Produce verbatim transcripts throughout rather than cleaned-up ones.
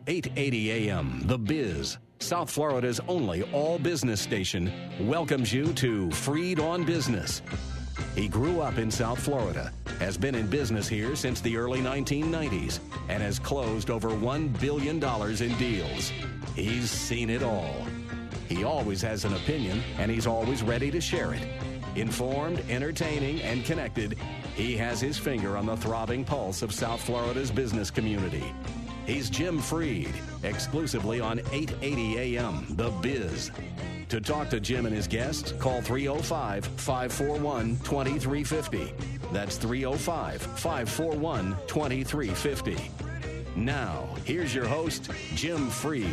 eight eighty A M, The Biz, South Florida's only all-business station, welcomes you to Freed on Business. He grew up in South Florida, has been in business here since the early nineteen nineties, and has closed over one billion dollars in deals. He's seen it all. He always has an opinion, and he's always ready to share it. Informed, entertaining, and connected, he has his finger on the throbbing pulse of South Florida's business community. He's Jim Freed, exclusively on eight eighty A M, The Biz. To talk to Jim and his guests, call three oh five, five four one, two three five oh. That's three oh five, five four one, two three five oh. Now, here's your host, Jim Freed.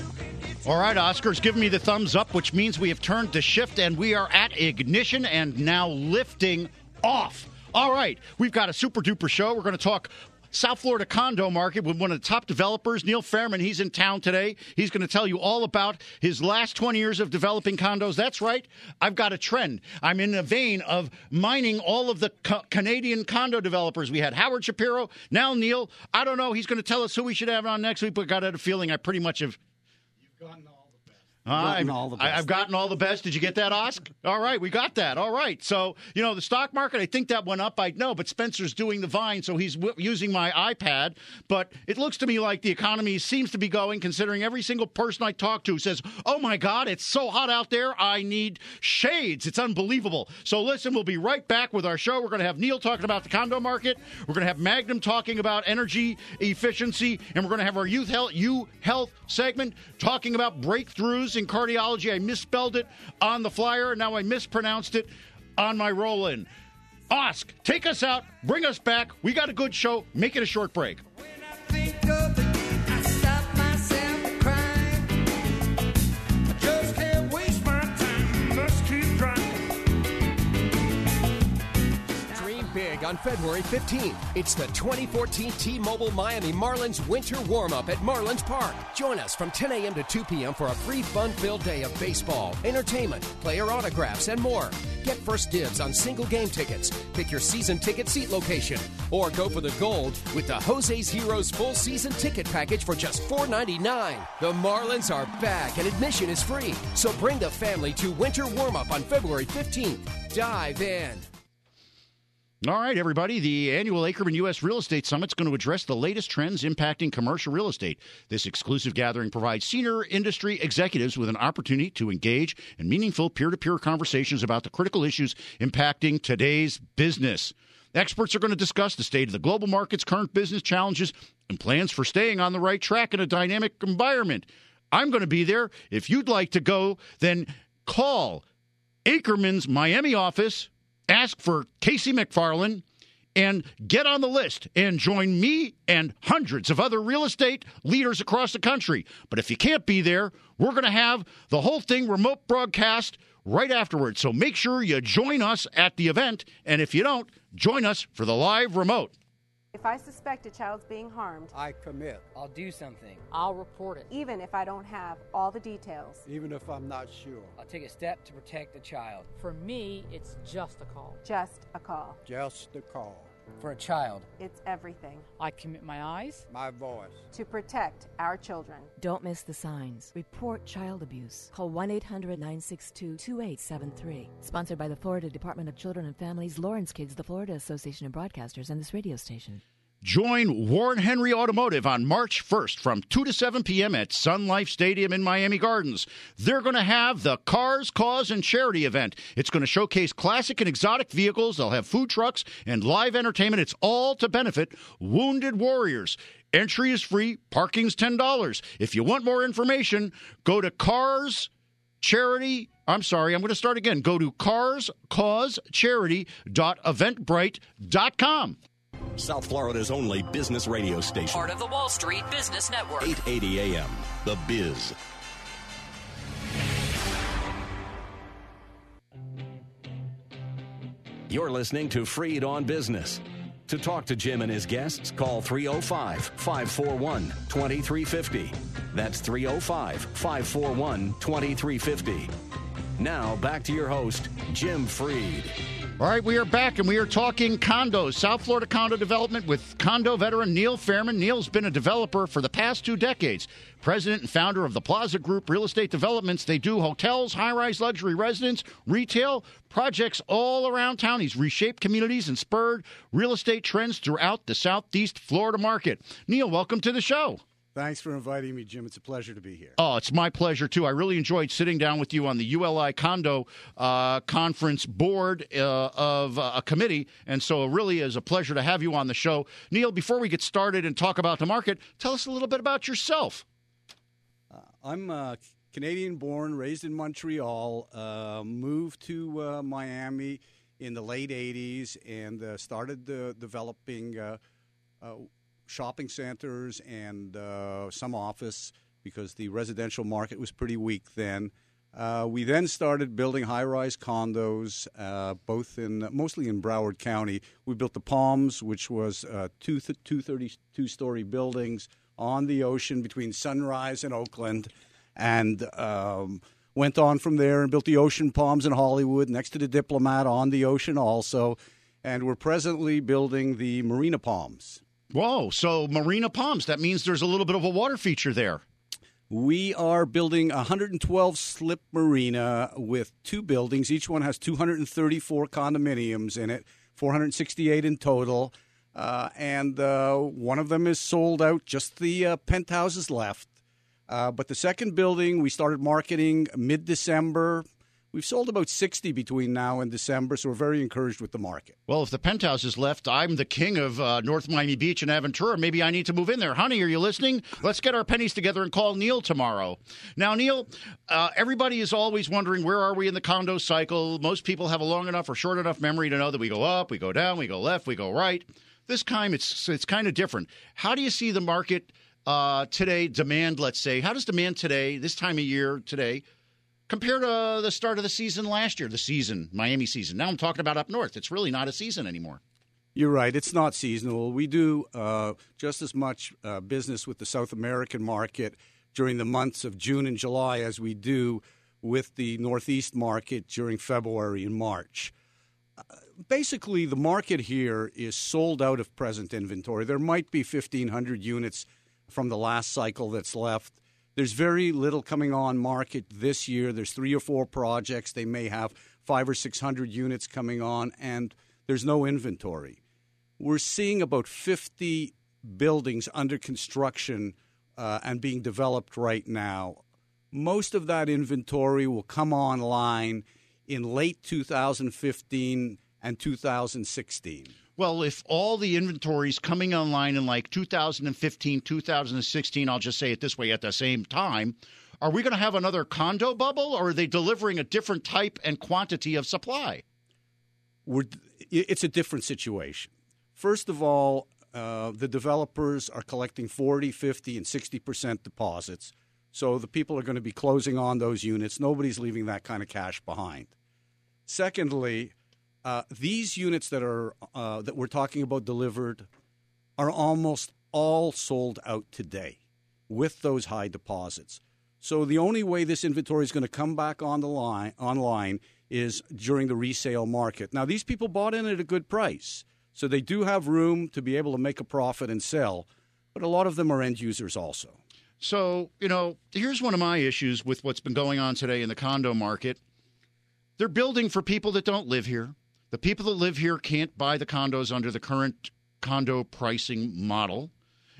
All right, Oscar's giving me the thumbs up, which means we have turned to shift, and we are at ignition and now lifting off. All right, we've got a super-duper show. We're going to talk South Florida condo market with one of the top developers, Neil Fairman. He's in town today. He's going to tell you all about his last twenty years of developing condos. That's right. I've got a trend. I'm in a vein of mining all of the co- Canadian condo developers. We had Howard Shapiro. Now Neil. I don't know. He's going to tell us who we should have on next week, but I got a feeling I pretty much have. You've gotten all the best. Uh, I've, all the best. I've gotten all the best. Did you get that, Oscar? All right, we got that. All right. So, you know, the stock market, I think that went up. I know, but Spencer's doing the Vine, so he's w- using my iPad. But it looks to me like the economy seems to be going, considering every single person I talk to says, oh, my God, it's so hot out there. I need shades. It's unbelievable. So, listen, we'll be right back with our show. We're going to have Neil talking about the condo market. We're going to have Magnum talking about energy efficiency. And we're going to have our Youth Health, U Health segment talking about breakthroughs in cardiology. I misspelled it on the flyer, and now I mispronounced it on my roll-in. Osk, take us out, bring us back. We got a good show. Make it a short break. When I think of the day I stop myself crying, I just can't waste my time, must keep trying. Dream big on February fifteenth. It's the twenty fourteen T-Mobile Miami Marlins Winter Warm-Up at Marlins Park. Join us from ten a.m. to two p.m. for a free fun-filled day of baseball, entertainment, player autographs, and more. Get first dibs on single game tickets. Pick your season ticket seat location. Or go for the gold with the Jose's Heroes full season ticket package for just four ninety-nine. The Marlins are back and admission is free. So bring the family to Winter Warm-Up on February fifteenth. Dive in. All right, everybody. The annual Ackerman U S Real Estate Summit is going to address the latest trends impacting commercial real estate. This exclusive gathering provides senior industry executives with an opportunity to engage in meaningful peer-to-peer conversations about the critical issues impacting today's business. Experts are going to discuss the state of the global markets, current business challenges, and plans for staying on the right track in a dynamic environment. I'm going to be there. If you'd like to go, then call Ackerman's Miami office. Ask for Casey McFarland and get on the list and join me and hundreds of other real estate leaders across the country. But if you can't be there, we're going to have the whole thing remote broadcast right afterwards. So make sure you join us at the event. And if you don't, join us for the live remote. If I suspect a child's being harmed, I commit, I'll do something. I'll report it. even if I don't have all the details. even if I'm not sure. I'll take a step to protect the child. For me, it's just a call. Just a call. Just a call. For a child, It's everything I commit my eyes. My voice. to protect our children. Don't miss the signs. Report child abuse. Call one eight hundred nine six two two eight seven three. Sponsored by the Florida Department of Children and Families, Lawrence Kids, the Florida Association of Broadcasters, and this radio station. Join Warren Henry Automotive on March first from two to seven p.m. at Sun Life Stadium in Miami Gardens. They're going to have the Cars, Cause, and Charity event. It's going to showcase classic and exotic vehicles. They'll have food trucks and live entertainment. It's all to benefit wounded warriors. Entry is free. Parking's ten dollars. If you want more information, go to Cars Charity. I'm sorry, I'm going to start again. Go to cars cause charity dot eventbrite dot com. South Florida's only business radio station. Part of the Wall Street Business Network. eight eighty A M, The Biz. You're listening to Freed on Business. To talk to Jim and his guests, call three oh five, five four one, two three five oh. That's three oh five, five four one, two three five oh. Now, back to your host, Jim Freed. All right, we are back, and we are talking condos, South Florida condo development with condo veteran Neil Fairman. Neil's been a developer for the past two decades, president and founder of the Plaza Group Real Estate Developments. They do hotels, high-rise luxury residence, retail, projects all around town. He's reshaped communities and spurred real estate trends throughout the Southeast Florida market. Neil, welcome to the show. Thanks for inviting me, Jim. It's a pleasure to be here. Oh, it's my pleasure, too. I really enjoyed sitting down with you on the U L I Condo uh, Conference board uh, of uh, a committee, and so it really is a pleasure to have you on the show. Neil, before we get started and talk about the market, tell us a little bit about yourself. Uh, I'm uh, Canadian-born, raised in Montreal, uh, moved to uh, Miami in the late eighties, and uh, started uh, developing uh, uh shopping centers and uh, some office because the residential market was pretty weak then. Uh, we then started building high-rise condos, uh, both in mostly in Broward County. We built the Palms, which was uh, two th- two thirty-two-story buildings on the ocean between Sunrise and Oakland, and um, went on from there and built the Ocean Palms in Hollywood next to the Diplomat on the ocean also, and we're presently building the Marina Palms. Whoa, so Marina Palms, that means there's a little bit of a water feature there. We are building a one hundred twelve slip marina with two buildings. Each one has two hundred thirty-four condominiums in it, four hundred sixty-eight in total. Uh, and uh, one of them is sold out, just the uh, penthouses left. Uh, but the second building, we started marketing mid-December. We've sold about sixty between now and December, so we're very encouraged with the market. Well, if the penthouse is left, I'm the king of uh, North Miami Beach and Aventura. Maybe I need to move in there. Honey, are you listening? Let's get our pennies together and call Neil tomorrow. Now, Neil, uh, everybody is always wondering, where are we in the condo cycle? Most people have a long enough or short enough memory to know that we go up, we go down, we go left, we go right. This time, it's it's kind of different. How do you see the market uh, today, demand, let's say? How does demand today, this time of year today, compared to the start of the season last year, the season, Miami season? Now I'm talking about up north. It's really not a season anymore. You're right. It's not seasonal. We do uh, just as much uh, business with the South American market during the months of June and July as we do with the Northeast market during February and March. Uh, basically, the market here is sold out of present inventory. There might be fifteen hundred units from the last cycle that's left. There's very little coming on market this year. There's three or four projects. They may have five or six hundred units coming on, and there's no inventory. We're seeing about fifty buildings under construction uh, and being developed right now. Most of that inventory will come online in late two thousand fifteen and two thousand sixteen. Well, if all the inventory is coming online in like two thousand fifteen, two thousand sixteen, I'll just say it this way, at the same time, are we going to have another condo bubble, or are they delivering a different type and quantity of supply? We're, it's a different situation. First of all, uh, the developers are collecting forty, fifty, and sixty percent deposits. So the people are going to be closing on those units. Nobody's leaving that kind of cash behind. Secondly, Uh, these units that are uh, that we're talking about delivered are almost all sold out today with those high deposits. So the only way this inventory is going to come back on the line online is during the resale market. Now, these people bought in at a good price, so they do have room to be able to make a profit and sell, but a lot of them are end users also. So, you know, here's one of my issues with what's been going on today in the condo market. They're building for people that don't live here. The people that live here can't buy the condos under the current condo pricing model.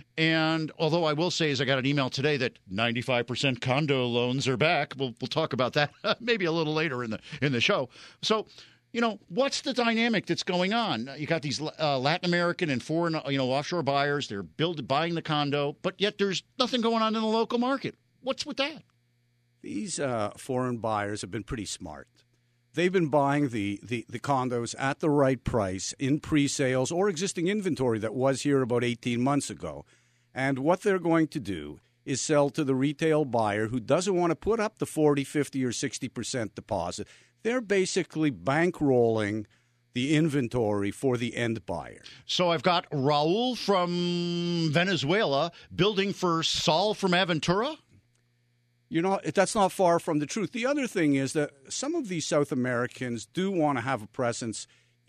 And although I will say, as I got an email today, that ninety-five percent condo loans are back. We'll, we'll talk about that maybe a little later in the in the show. So, you know, what's the dynamic that's going on? You got these uh, Latin American and foreign, you know, offshore buyers. They're build, buying the condo, but yet there's nothing going on in the local market. What's with that? These uh, foreign buyers have been pretty smart. They've been buying the, the, the condos at the right price in pre-sales or existing inventory that was here about eighteen months ago. And what they're going to do is sell to the retail buyer who doesn't want to put up the forty, fifty, or sixty percent deposit. They're basically bankrolling the inventory for the end buyer. So I've got Raul from Venezuela building for Saul from Aventura? You're not, that's not far from the truth. The other thing is that some of these South Americans do want to have a presence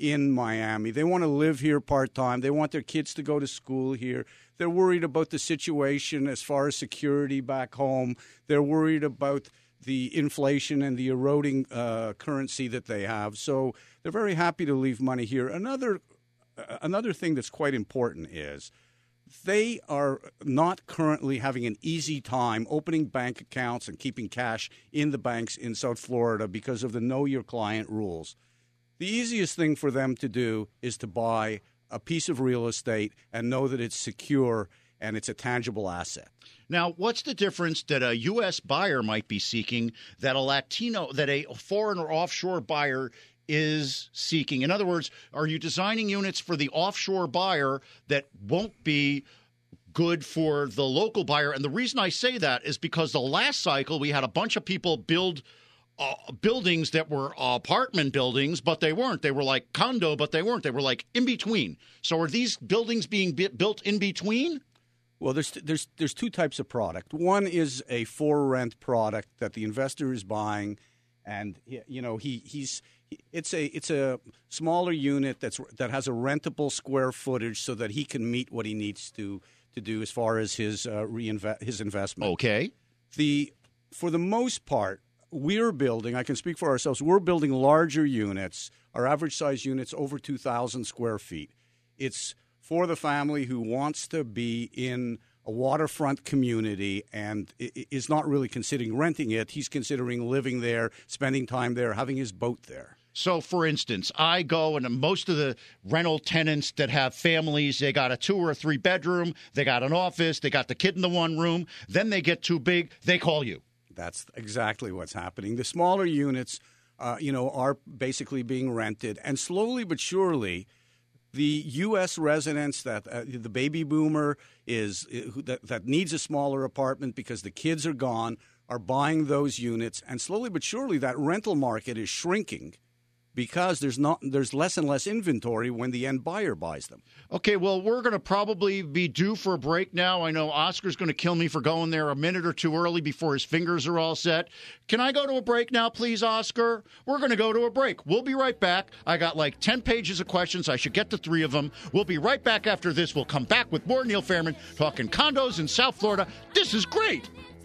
in Miami. They want to live here part-time. They want their kids to go to school here. They're worried about the situation as far as security back home. They're worried about the inflation and the eroding uh, currency that they have. So they're very happy to leave money here. Another, uh, another thing that's quite important is they are not currently having an easy time opening bank accounts and keeping cash in the banks in South Florida because of the Know Your Client rules. The easiest thing for them to do is to buy a piece of real estate and know that it's secure and it's a tangible asset. Now, what's the difference that a U S buyer might be seeking that a Latino, that a foreign or offshore buyer is seeking? In other words, are you designing units for the offshore buyer that won't be good for the local buyer? And the reason I say that is because the last cycle we had a bunch of people build uh, buildings that were apartment buildings, but they weren't. They were like condo, but they weren't. They were like in between. So are these buildings being bi- built in between? Well, there's there's there's two types of product. One is a for rent product that the investor is buying, and you know he he's it's a it's a smaller unit that's that has a rentable square footage so that he can meet what he needs to to do as far as his uh, reinvest his investment. Okay. The for the most part, we're building. I can speak for ourselves. We're building larger units. Our average size unit's over two thousand square feet. It's for the family who wants to be in a waterfront community and is not really considering renting it. He's considering living there, spending time there, having his boat there. So, for instance, I go and most of the rental tenants that have families, they got a two or a three bedroom, they got an office, they got the kid in the one room, then they get too big, they call you. That's exactly what's happening. The smaller units, uh, you know, are basically being rented, and slowly but surely, the U S residents that uh, the baby boomer is uh, that, that needs a smaller apartment because the kids are gone are buying those units, and slowly but surely that rental market is shrinking because there's not there's less and less inventory when the end buyer buys them. Okay, well, we're going to probably be due for a break now. I know Oscar's going to kill me for going there a minute or two early before his fingers are all set. Can I go to a break now, please, Oscar? We're going to go to a break. We'll be right back. I got like ten pages of questions. I should get to three of them. We'll be right back after this. We'll come back with more Neil Fairman talking condos in South Florida. This is great.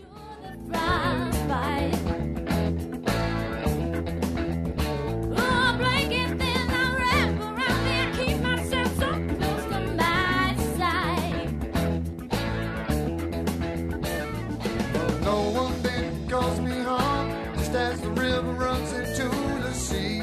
No one thing calls me home, just as the river runs into the sea.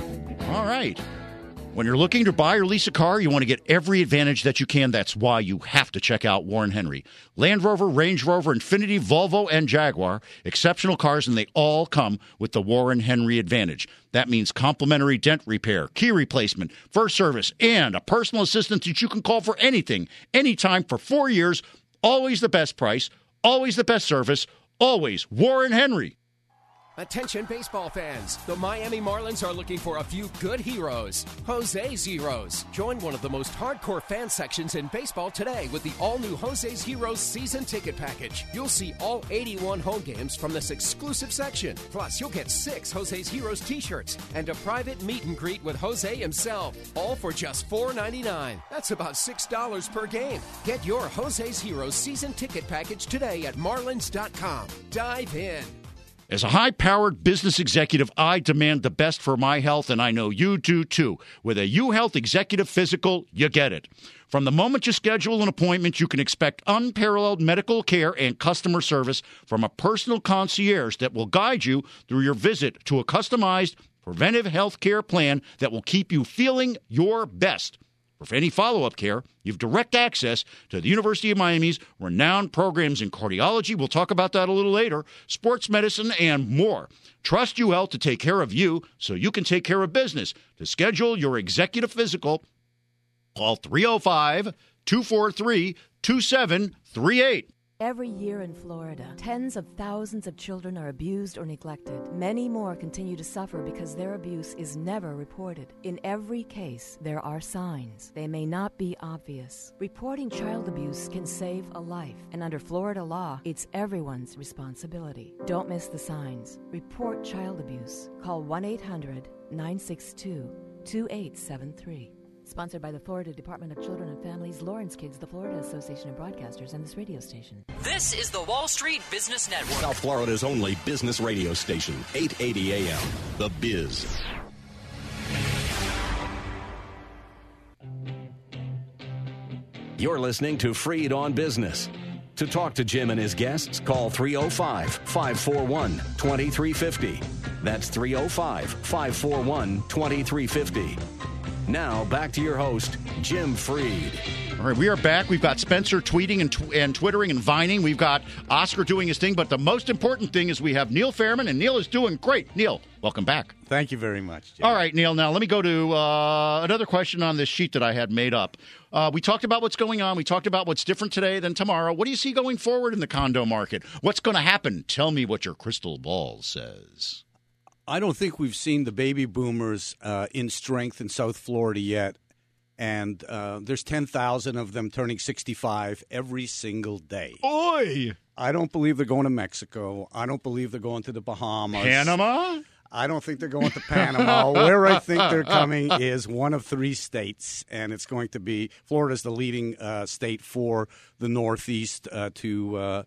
All right. When you're looking to buy or lease a car, you want to get every advantage that you can. That's why you have to check out Warren Henry. Land Rover, Range Rover, Infiniti, Volvo, and Jaguar. Exceptional cars, and they all come with the Warren Henry Advantage. That means complimentary dent repair, key replacement, first service, and a personal assistant that you can call for anything, anytime for four years. Always the best price, always the best service, always Warren Henry. Attention baseball fans, the Miami Marlins are looking for a few good heroes. Jose's Heroes. Join one of the most hardcore fan sections in baseball today with the all-new Jose's Heroes season ticket package. You'll see all eighty-one home games from this exclusive section. Plus, you'll get six Jose's Heroes t-shirts and a private meet and greet with Jose himself. All for just four ninety-nine. That's about six dollars per game. Get your Jose's Heroes season ticket package today at marlins dot com. Dive in. As a high-powered business executive, I demand the best for my health, and I know you do too. With a UHealth Executive Physical, you get it. From the moment you schedule an appointment, you can expect unparalleled medical care and customer service from a personal concierge that will guide you through your visit to a customized preventive health care plan that will keep you feeling your best. For any follow-up care, you have direct access to the University of Miami's renowned programs in cardiology, we'll talk about that a little later, sports medicine, and more. Trust UHealth to take care of you so you can take care of business. To schedule your executive physical, call three oh five, two four three, two seven three eight. Every year in Florida, tens of thousands of children are abused or neglected. Many more continue to suffer because their abuse is never reported. In every case, there are signs. They may not be obvious. Reporting child abuse can save a life, and under Florida law, it's everyone's responsibility. Don't miss the signs. Report child abuse. Call one eight hundred, nine six two, two eight seven three. Sponsored by the Florida Department of Children and Families, Lawrence Kids, the Florida Association of Broadcasters, and this radio station. This is the Wall Street Business Network. South Florida's only business radio station, eight eighty A M. The Biz. You're listening to Freed on Business. To talk to Jim and his guests, call three oh five, five four one, two three five oh. That's three oh five, five four one, two three five oh. Now, back to your host, Jim Freed. All right, we are back. We've got Spencer tweeting and, tw- and twittering and vining. We've got Oscar doing his thing. But the most important thing is we have Neil Fairman, and Neil is doing great. Neil, welcome back. Thank you very much, Jim. All right, Neil, now let me go to uh, another question on this sheet that I had made up. Uh, we talked about what's going on. We talked about what's different today than tomorrow. What do you see going forward in the condo market? What's going to happen? Tell me what your crystal ball says. I don't think we've seen the baby boomers uh, in strength in South Florida yet. And uh, there's ten thousand of them turning sixty-five every single day. Oi! I don't believe they're going to Mexico. I don't believe they're going to the Bahamas. Panama? I don't think they're going to Panama. Where I think they're coming is one of three states, and it's going to be Florida's the leading uh, state for the Northeast uh, to uh,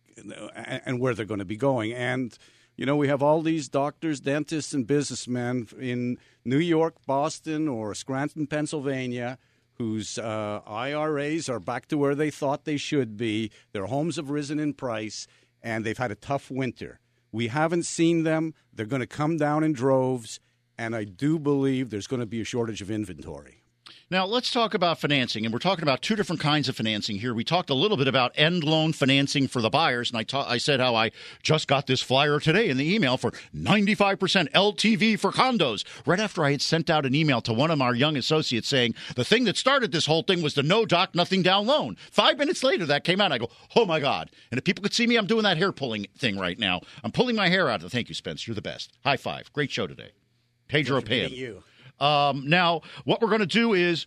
and where they're going to be going. And you know, we have all these doctors, dentists, and businessmen in New York, Boston, or Scranton, Pennsylvania, whose uh, I R As are back to where they thought they should be. Their homes have risen in price, and they've had a tough winter. We haven't seen them. They're going to come down in droves, and I do believe there's going to be a shortage of inventory. Now, let's talk about financing, and we're talking about two different kinds of financing here. We talked a little bit about end loan financing for the buyers, and I, ta- I said how I just got this flyer today in the email for ninety-five percent L T V for condos, right after I had sent out an email to one of our young associates saying the thing that started this whole thing was the no doc, nothing down loan. Five minutes later, that came out. I go, oh, my God. And if people could see me, I'm doing that hair pulling thing right now. I'm pulling my hair out. Thank you, Spence. You're the best. High five. Great show today. Pedro Pan. You. Um, now, what we're going to do is,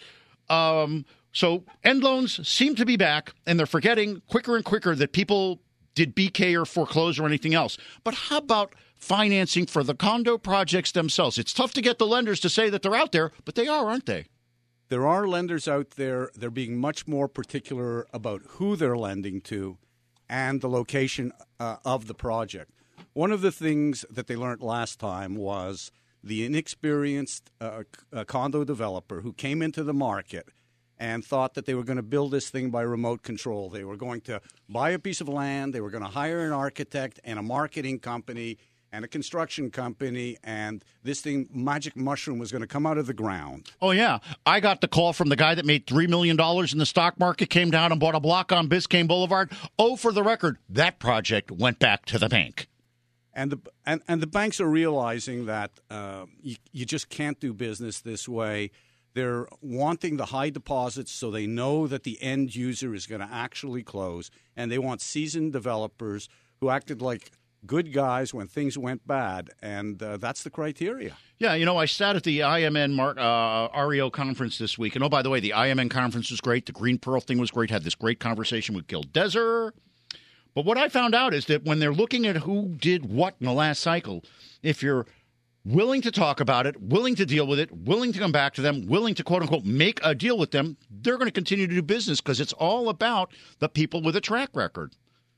um, so end loans seem to be back, and they're forgetting quicker and quicker that people did B K or foreclose or anything else. But how about financing for the condo projects themselves? It's tough to get the lenders to say that they're out there, but they are, aren't they? There are lenders out there. They're being much more particular about who they're lending to and the location uh, of the project. One of the things that they learned last time was the inexperienced uh, uh, condo developer who came into the market and thought that they were going to build this thing by remote control. They were going to buy a piece of land, they were going to hire an architect and a marketing company and a construction company, and this thing, Magic Mushroom, was going to come out of the ground. Oh, yeah. I got the call from the guy that made three million dollars in the stock market, came down and bought a block on Biscayne Boulevard. Oh, for the record, that project went back to the bank. And the and, and the banks are realizing that uh, you, you just can't do business this way. They're wanting the high deposits so they know that the end user is going to actually close, and they want seasoned developers who acted like good guys when things went bad, and uh, that's the criteria. Yeah, you know, I sat at the I M N Mar- uh, R E O conference this week, and oh, by the way, the I M N conference was great. The Green Pearl thing was great. Had this great conversation with Gil Deser. But what I found out is that when they're looking at who did what in the last cycle, if you're willing to talk about it, willing to deal with it, willing to come back to them, willing to, quote-unquote, make a deal with them, they're going to continue to do business because it's all about the people with a track record.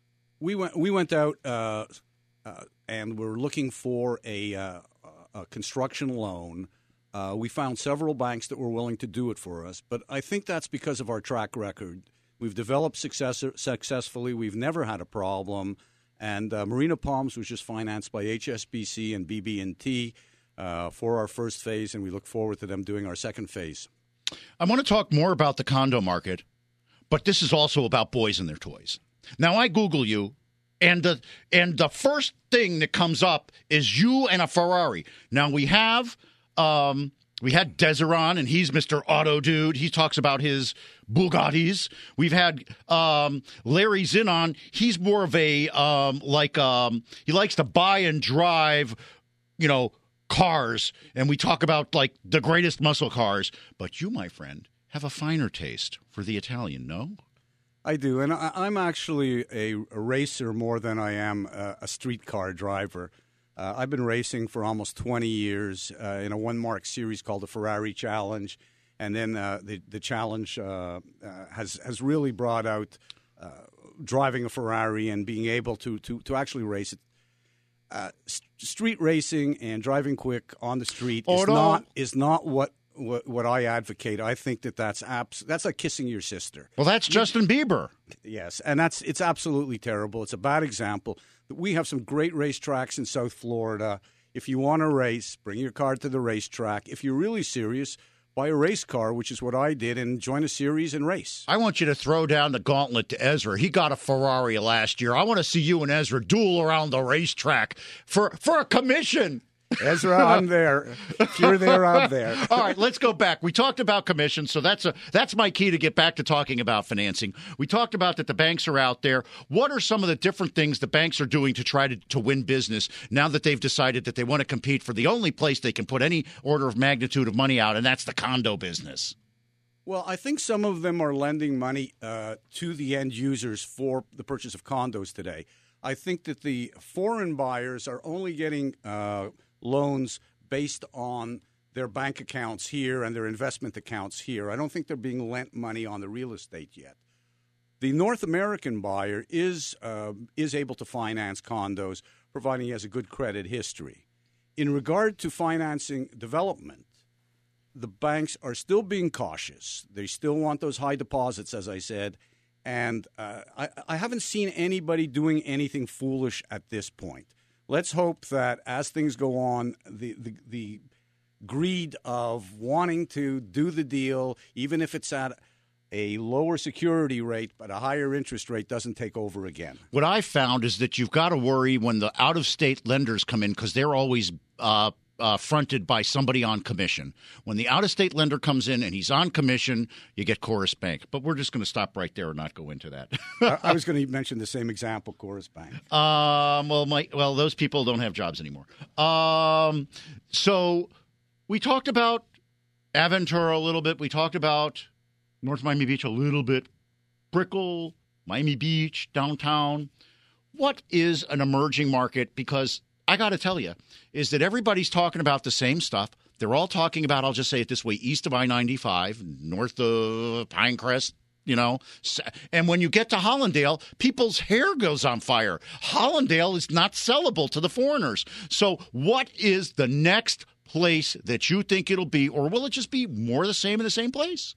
We went, we went out uh, uh, and we're looking for a, uh, a construction loan. Uh, we found several banks that were willing to do it for us, but I think that's because of our track record. We've developed success, successfully. We've never had a problem. And uh, Marina Palms was just financed by H S B C and B B and T uh, for our first phase, and we look forward to them doing our second phase. I want to talk more about the condo market, but this is also about boys and their toys. Now, I Google you, and the, and the first thing that comes up is you and a Ferrari. Now, we have... Um, We had Deseron, and he's Mister Auto Dude. He talks about his Bugattis. We've had um, Larry Zinn on. He's more of a, um, like, um, he likes to buy and drive, you know, cars. And we talk about, like, the greatest muscle cars. But you, my friend, have a finer taste for the Italian, no? I do. And I, I'm actually a, a racer more than I am a, a street car driver. Uh, I've been racing for almost twenty years uh, in a one-mark series called the Ferrari Challenge, and then uh, the the challenge uh, uh, has has really brought out uh, driving a Ferrari and being able to to to actually race it. Uh, st- street racing and driving quick on the street Oh, is no. not is not what, what what I advocate. I think that that's abs- that's like kissing your sister. Well, that's Justin Bieber. Yes, and that's it's absolutely terrible. It's a bad example. We have some great racetracks in South Florida. If you want to race, bring your car to the racetrack. If you're really serious, buy a race car, which is what I did, and join a series and race. I want you to throw down the gauntlet to Ezra. He got a Ferrari last year. I want to see you and Ezra duel around the racetrack for, for a commission. Ezra, I'm there. If you're there, I'm there. All right, let's go back. We talked about commissions, so that's a that's my key to get back to talking about financing. We talked about that the banks are out there. What are some of the different things the banks are doing to try to, to win business now that they've decided that they want to compete for the only place they can put any order of magnitude of money out, and that's the condo business? Well, I think some of them are lending money uh, to the end users for the purchase of condos today. I think that the foreign buyers are only getting uh, loans based on their bank accounts here and their investment accounts here. I don't think they're being lent money on the real estate yet. The North American buyer is uh, is able to finance condos, providing he has a good credit history. In regard to financing development, the banks are still being cautious. They still want those high deposits, as I said, and uh, I, I haven't seen anybody doing anything foolish at this point. Let's hope that as things go on, the, the, the greed of wanting to do the deal, even if it's at a lower security rate but a higher interest rate, doesn't take over again. What I found is that you've got to worry when the out-of-state lenders come in because they're always uh, uh, fronted by somebody on commission. When the out-of-state lender comes in and he's on commission, you get Chorus Bank. But we're just going to stop right there and not go into that. I, I was going to mention the same example, Chorus Bank. Um, well, my, well, those people don't have jobs anymore. Um, so we talked about Aventura a little bit. We talked about North Miami Beach a little bit. Brickell, Miami Beach, downtown. What is an emerging market? Because I got to tell you, is that everybody's talking about the same stuff. They're all talking about, I'll just say it this way, east of I ninety-five, north of Pinecrest, you know. And when you get to Hollandale, people's hair goes on fire. Hollandale is not sellable to the foreigners. So what is the next place that you think it'll be, or will it just be more of the same in the same place?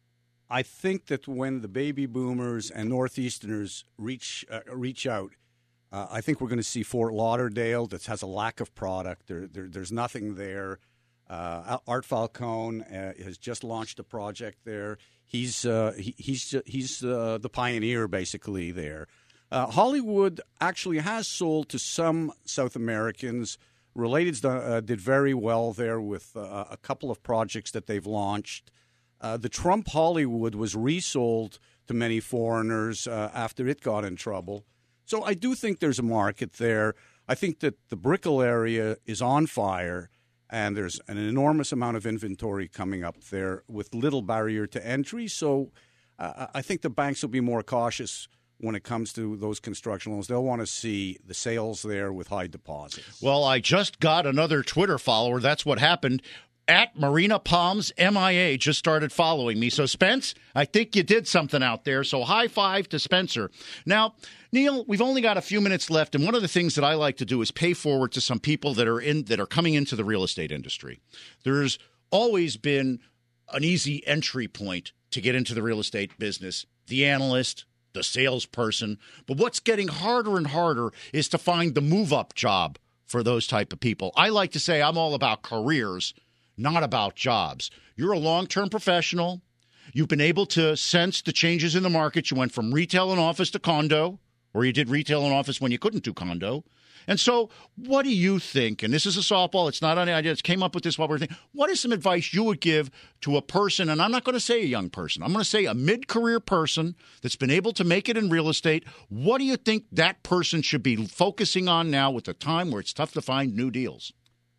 I think that when the baby boomers and Northeasterners reach uh, reach out, uh, I think we're going to see Fort Lauderdale that has a lack of product. There, there there's nothing there. Uh, Art Falcone uh, has just launched a project there. He's uh, he, he's he's uh, the pioneer basically there. Uh, Hollywood actually has sold to some South Americans. Related's uh, did very well there with uh, a couple of projects that they've launched. Uh, the Trump Hollywood was resold to many foreigners uh, after it got in trouble. So I do think there's a market there. I think that the Brickell area is on fire, and there's an enormous amount of inventory coming up there with little barrier to entry. So uh, I think the banks will be more cautious when it comes to those construction loans. They'll want to see the sales there with high deposits. Well, I just got another Twitter follower. That's what happened. At Marina Palms M I A just started following me. So, Spence, I think you did something out there. So, high five to Spencer. Now, Neil, we've only got a few minutes left, and one of the things that I like to do is pay forward to some people that are in that are coming into the real estate industry. There's always been an easy entry point to get into the real estate business. The analyst, the salesperson. But what's getting harder and harder is to find the move-up job for those type of people. I like to say I'm all about careers, not about jobs. You're a long-term professional. You've been able to sense the changes in the market. You went from retail and office to condo, or you did retail and office when you couldn't do condo. And so what do you think? And this is a softball. It's not any idea. It came up with this while we were thinking. What is some advice you would give to a person, and I'm not going to say a young person. I'm going to say a mid-career person that's been able to make it in real estate. What do you think that person should be focusing on now with a time where it's tough to find new deals?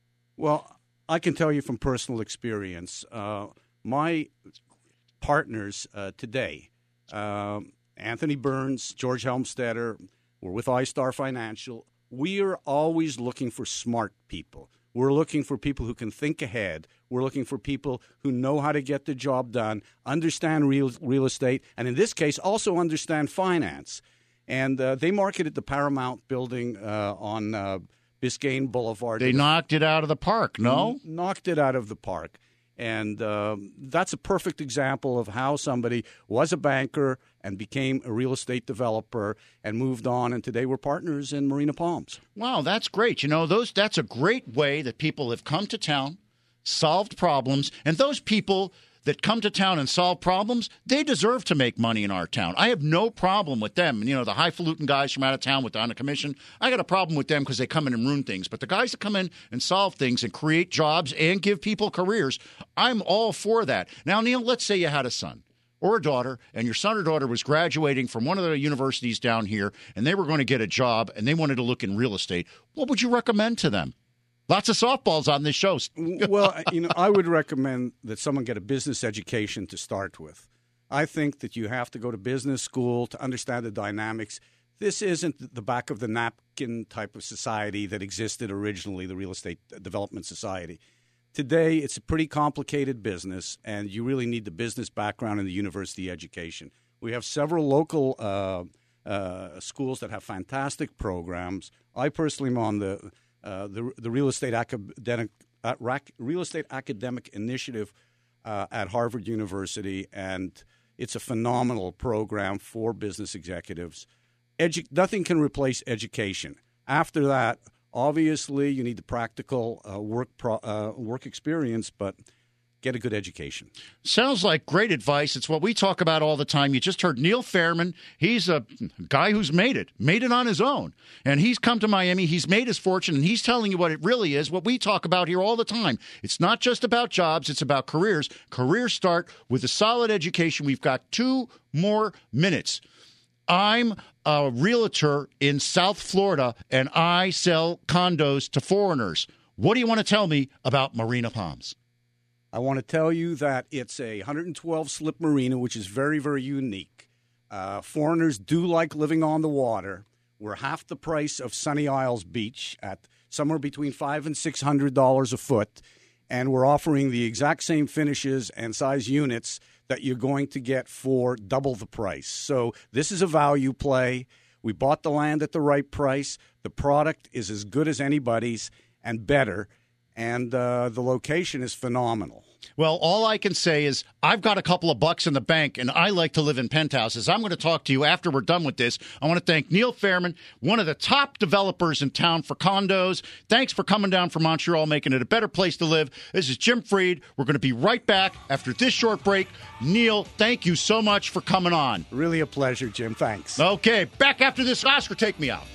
Well, I can tell you from personal experience, uh, my partners uh, today, um, Anthony Burns, George Helmstetter, were with iStar Financial. we are always looking for smart people. We're looking for people who can think ahead. We're looking for people who know how to get the job done, understand real real estate, and in this case, also understand finance. And uh, they marketed the Paramount building uh, on uh, Biscayne Boulevard. They knocked it out of the park, no? N- knocked it out of the park. And um, that's a perfect example of how somebody was a banker and became a real estate developer and moved on, and today we're partners in Marina Palms. Wow, that's great. You know, those that's a great way that people have come to town, solved problems, and those people that come to town and solve problems, they deserve to make money in our town. I have no problem with them. You know, the highfalutin guys from out of town with on a commission, I got a problem with them because they come in and ruin things. But the guys that come in and solve things and create jobs and give people careers, I'm all for that. Now, Neil, let's say you had a son or a daughter, and your son or daughter was graduating from one of the universities down here, and they were going to get a job, and they wanted to look in real estate. What would you recommend to them? Lots of softballs on this show. Well, you know, I would recommend that someone get a business education to start with. I think that you have to go to business school to understand the dynamics. This isn't the back of the napkin type of society that existed originally, the Real Estate Development Society. Today, it's a pretty complicated business, and you really need the business background and the university education. We have several local uh, uh, schools that have fantastic programs. I personally am on the Uh, the the real estate academic uh, rac, real estate academic initiative uh, at Harvard University, and it's a phenomenal program for business executives. Edu- nothing can replace education. After that, obviously, you need the practical uh, work pro- uh, work experience, but get a good education. Sounds like great advice. It's what we talk about all the time. You just heard Neil Fairman. He's a guy who's made it, made it on his own. And he's come to Miami. He's made his fortune, and he's telling you what it really is, what we talk about here all the time. It's not just about jobs. It's about careers. Careers start with a solid education. We've got two more minutes. I'm a realtor in South Florida, and I sell condos to foreigners. What do you want to tell me about Marina Palms? I want to tell you that it's a one hundred twelve slip marina, which is very, very unique. Uh, foreigners do like living on the water. We're half the price of Sunny Isles Beach at somewhere between five hundred and six hundred dollars a foot, and we're offering the exact same finishes and size units that you're going to get for double the price. So this is a value play. We bought the land at the right price. The product is as good as anybody's and better. And uh, the location is phenomenal. Well, all I can say is I've got a couple of bucks in the bank, and I like to live in penthouses. I'm going to talk to you after we're done with this. I want to thank Neil Fairman, one of the top developers in town for condos. Thanks for coming down from Montreal, making it a better place to live. This is Jim Freed. We're going to be right back after this short break. Neil, thank you so much for coming on. Really a pleasure, Jim. Thanks. Okay, back after this. Oscar, take me out.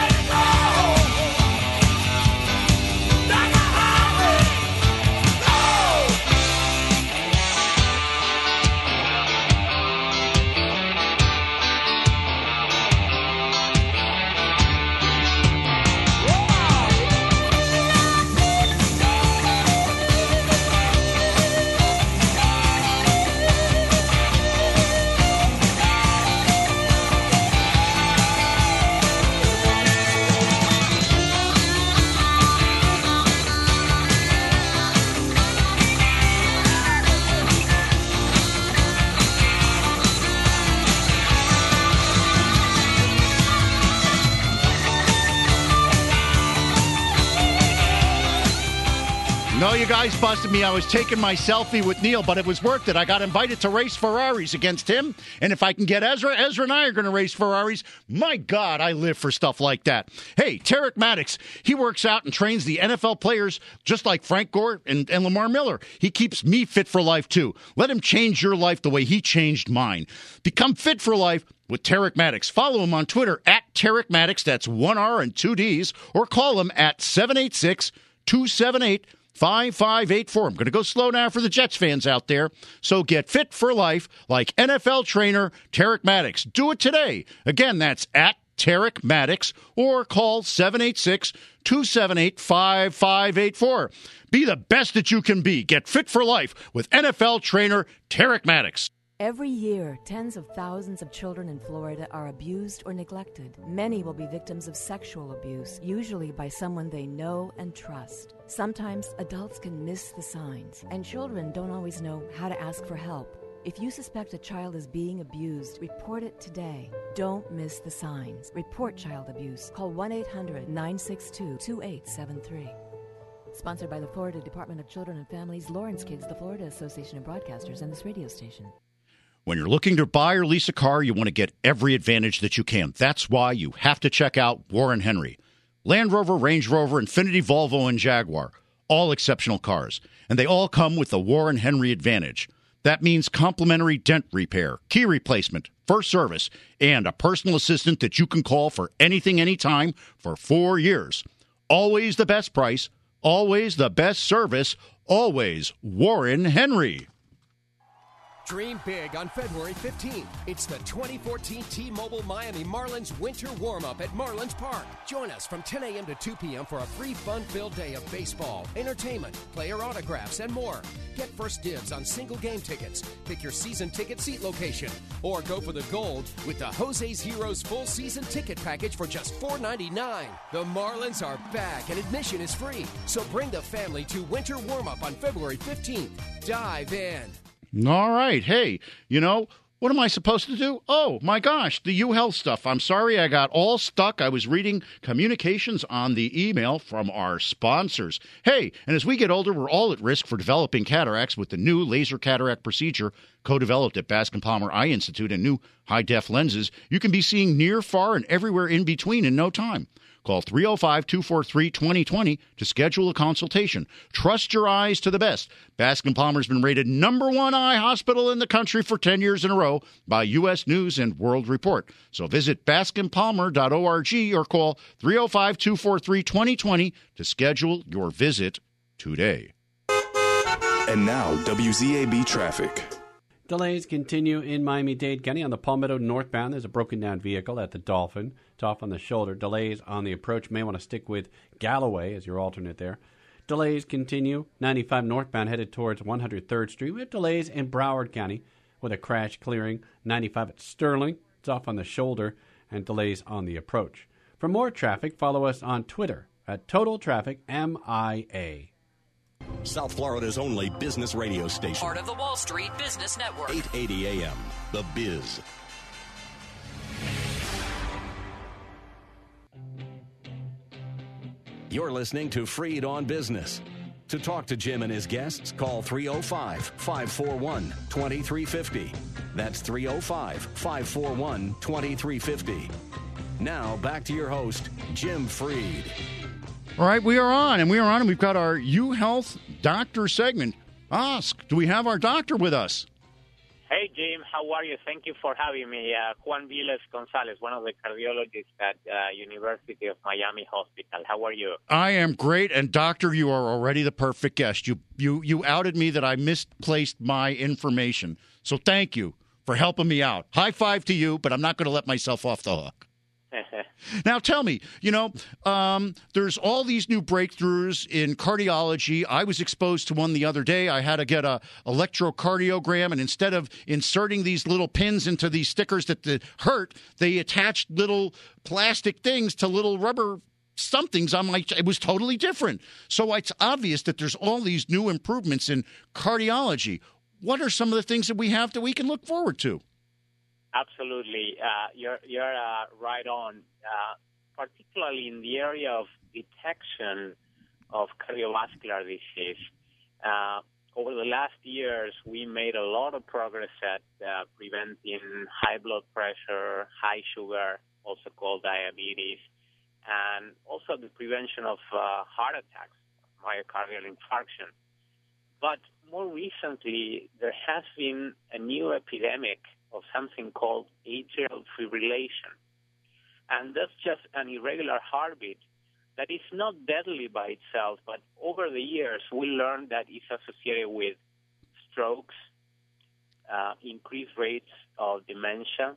No, you guys busted me. I was taking my selfie with Neil, but it was worth it. I got invited to race Ferraris against him, and if I can get Ezra, Ezra and I are going to race Ferraris. My God, I live for stuff like that. Hey, Tarek Maddox, he works out and trains the N F L players just like Frank Gore and, and Lamar Miller. He keeps me fit for life, too. Let him change your life the way he changed mine. Become fit for life with Tarek Maddox. Follow him on Twitter at Tarek Maddox, that's one R and two Ds, or call him at seven eight six, two seven eight, five five eight four. I'm going to go slow now for the Jets fans out there. So get fit for life like N F L trainer Tarek Maddox. Do it today. Again, that's at Tarek Maddox, or call seven eight six, two seven eight, five five eight four. Be the best that you can be. Get fit for life with N F L trainer Tarek Maddox. Every year, tens of thousands of children in Florida are abused or neglected. Many will be victims of sexual abuse, usually by someone they know and trust. Sometimes adults can miss the signs, and children don't always know how to ask for help. If you suspect a child is being abused, report it today. Don't miss the signs. Report child abuse. Call one eight hundred nine six two two eight seven three. Sponsored by the Florida Department of Children and Families, Lawrence Kids, the Florida Association of Broadcasters, and this radio station. When you're looking to buy or lease a car, you want to get every advantage that you can. That's why you have to check out Warren Henry. Land Rover, Range Rover, Infiniti, Volvo, and Jaguar. All exceptional cars. And they all come with the Warren Henry Advantage. That means complimentary dent repair, key replacement, first service, and a personal assistant that you can call for anything, anytime for four years. Always the best price, always the best service, always Warren Henry. Dream big on February fifteenth. It's the twenty fourteen T-Mobile Miami Marlins Winter Warm-Up at Marlins Park. Join us from ten a.m. to two p.m. for a free fun-filled day of baseball, entertainment, player autographs, and more. Get first dibs on single game tickets. Pick your season ticket seat location. Or go for the gold with the Jose's Heroes full season ticket package for just four ninety-nine. The Marlins are back and admission is free. So bring the family to Winter Warm-Up on February fifteenth. Dive in. All right. Hey, you know, what am I supposed to do? Oh, my gosh, the UHealth stuff. I'm sorry I got all stuck. I was reading communications on the email from our sponsors. Hey, and as we get older, we're all at risk for developing cataracts with the new laser cataract procedure co-developed at Bascom Palmer Eye Institute and new high-def lenses. You can be seeing near, far, and everywhere in between in no time. Call three oh five, two four three, two oh two oh to schedule a consultation. Trust your eyes to the best. Bascom Palmer's been rated number one eye hospital in the country for ten years in a row by U S News and World Report. So visit bascom palmer dot org or call three oh five, two four three, two oh two oh to schedule your visit today. And now, W Z A B traffic. Delays continue in Miami-Dade County on the Palmetto northbound. There's a broken-down vehicle at the Dolphin. It's off on the shoulder. Delays on the approach. May want to stick with Galloway as your alternate there. Delays continue. ninety-five northbound headed towards one hundred third Street. We have delays in Broward County with a crash clearing. ninety-five at Sterling. It's off on the shoulder. And delays on the approach. For more traffic, follow us on Twitter at Total Traffic M I A. South Florida's only business radio station. Part of the Wall Street Business Network. eight eighty A M, The Biz. You're listening to Freed on Business. To talk to Jim and his guests, call three oh five, five four one, two three five oh. That's three oh five, five four one, two three five oh. Now, back to your host, Jim Freed. All right, we are on, and we are on, and we've got our UHealth doctor segment. Ask, do we have our doctor with us? Hey, Jim, how are you? Thank you for having me. Uh, Juan Viles Gonzalez, one of the cardiologists at uh, University of Miami Hospital. How are you? I am great, and doctor, you are already the perfect guest. You you you outed me that I misplaced my information, so thank you for helping me out. High five to you, but I'm not going to let myself off the hook. Now, tell me, you know, um, there's all these new breakthroughs in cardiology. I was exposed to one the other day. I had to get a electrocardiogram, and instead of inserting these little pins into these stickers that, that hurt, they attached little plastic things to little rubber somethings on my. It was totally different. So it's obvious that there's all these new improvements in cardiology. What are some of the things that we have that we can look forward to? Absolutely. Uh, you're you're uh, right on, uh, particularly in the area of detection of cardiovascular disease. Uh, over the last years, we made a lot of progress at uh, preventing high blood pressure, high sugar, also called diabetes, and also the prevention of uh, heart attacks, myocardial infarction. But more recently, there has been a new epidemic of something called atrial fibrillation. And that's just an irregular heartbeat that is not deadly by itself, but over the years we learned that it's associated with strokes, uh, increased rates of dementia,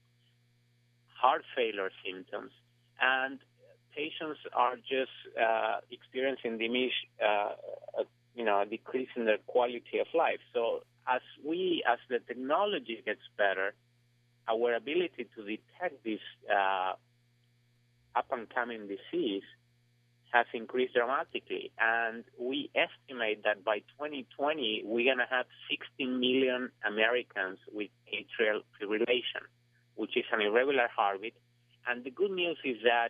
heart failure symptoms, and patients are just uh, experiencing diminish, uh, a, you know, a decrease in their quality of life. So as we, as the technology gets better, our ability to detect this uh, up-and-coming disease has increased dramatically. And we estimate that by twenty twenty, we're going to have sixteen million Americans with atrial fibrillation, which is an irregular heartbeat. And the good news is that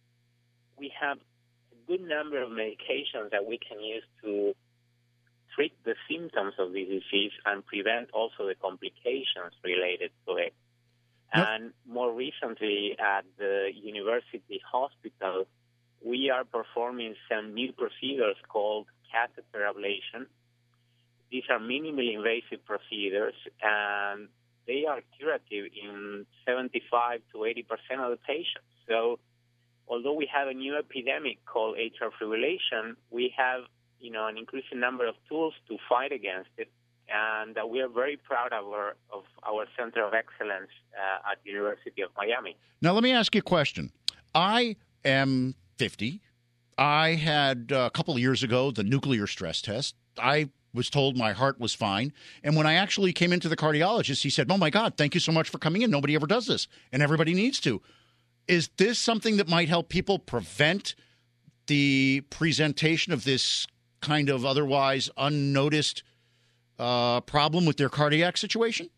we have a good number of medications that we can use to treat the symptoms of this disease and prevent also the complications related to it. Yep. And more recently at the University Hospital, we are performing some new procedures called catheter ablation. These are minimally invasive procedures, and they are curative in seventy-five to eighty percent of the patients. So although we have a new epidemic called atrial fibrillation, we have, you know, an increasing number of tools to fight against it. And uh, we are very proud of our, of our Center of Excellence uh, at the University of Miami. Now, let me ask you a question. I am fifty. I had uh, a couple of years ago the nuclear stress test. I was told my heart was fine. And when I actually came into the cardiologist, he said, oh, my God, thank you so much for coming in. Nobody ever does this, and everybody needs to. Is this something that might help people prevent the presentation of this kind of otherwise unnoticed uh, problem with their cardiac situation?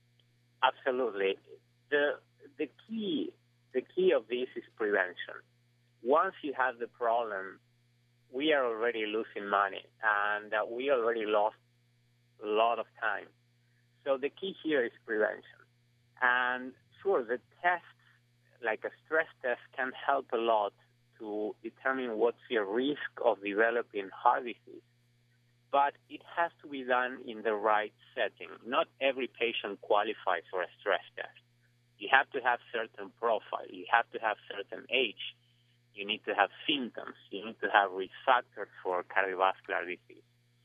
Absolutely. The the key the key of this is prevention. Once you have the problem, we are already losing money, and uh, we already lost a lot of time. So the key here is prevention. And sure, the tests, like a stress test, can help a lot to determine what's your risk of developing heart disease. But it has to be done in the right setting. Not every patient qualifies for a stress test. You have to have certain profile. You have to have certain age. You need to have symptoms. You need to have risk factors for cardiovascular disease.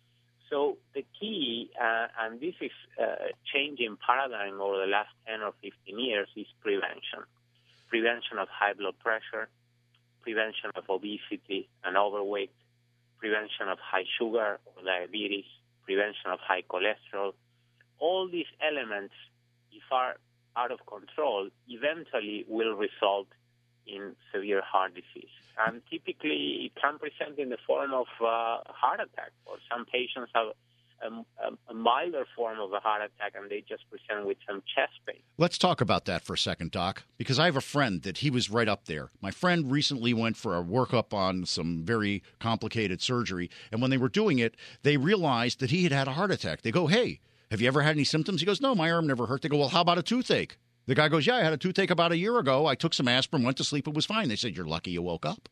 So the key, uh, and this is a changing paradigm over the last ten or fifteen years, is prevention. Prevention of high blood pressure, prevention of obesity and overweight, prevention of high sugar or diabetes, prevention of high cholesterol. All these elements, if are out of control, eventually will result in severe heart disease. And typically it can present in the form of uh, heart attack, or some patients have a, a milder form of a heart attack and they just present with some chest pain. Let's talk about that for a second, Doc, because I have a friend that he was right up there. My friend recently went for a workup on some very complicated surgery, and when they were doing it, they realized that he had had a heart attack. They go, hey, have you ever had any symptoms? He goes, no, my arm never hurt. They go, well, how about a toothache? The guy goes, yeah, I had a toothache about a year ago. I took some aspirin, went to sleep, it was fine. They said, you're lucky you woke up.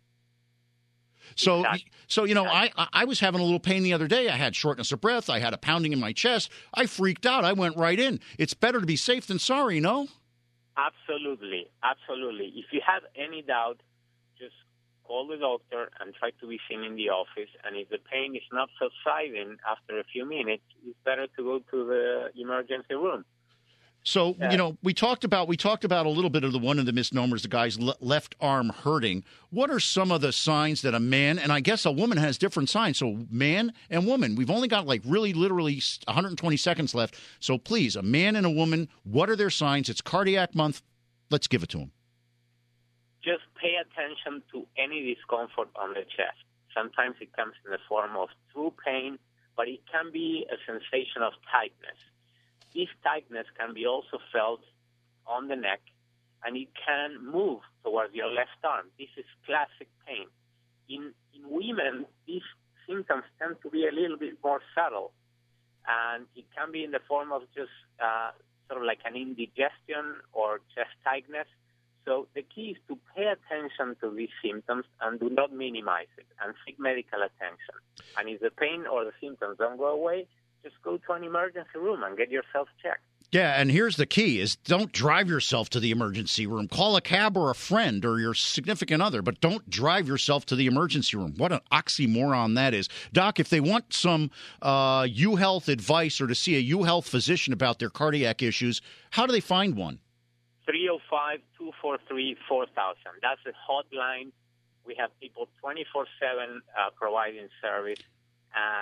So, exactly. so you know, I, I was having a little pain the other day. I had shortness of breath. I had a pounding in my chest. I freaked out. I went right in. It's better to be safe than sorry, no? Absolutely. Absolutely. If you have any doubt, just call the doctor and try to be seen in the office. And if the pain is not subsiding after a few minutes, it's better to go to the emergency room. So, you know, we talked about we talked about a little bit of the one of the misnomers, the guy's le- left arm hurting. What are some of the signs that a man, and I guess a woman has different signs, so man and woman, we've only got like really literally one hundred twenty seconds left. So please, a man and a woman, what are their signs? It's cardiac month. Let's give it to them. Just pay attention to any discomfort on the chest. Sometimes it comes in the form of true pain, but it can be a sensation of tightness. This tightness can be also felt on the neck, and it can move towards your left arm. This is classic pain. In, in women, these symptoms tend to be a little bit more subtle, and it can be in the form of just uh, sort of like an indigestion or chest tightness. So the key is to pay attention to these symptoms and do not minimize it, and seek medical attention. And if the pain or the symptoms don't go away, just go to an emergency room and get yourself checked. Yeah, and here's the key is don't drive yourself to the emergency room. Call a cab or a friend or your significant other, but don't drive yourself to the emergency room. What an oxymoron that is. Doc, if they want some uh, U-Health advice or to see a U-Health physician about their cardiac issues, how do they find one? three oh five, two four three, four thousand. That's a hotline. We have people twenty-four seven uh, providing service, and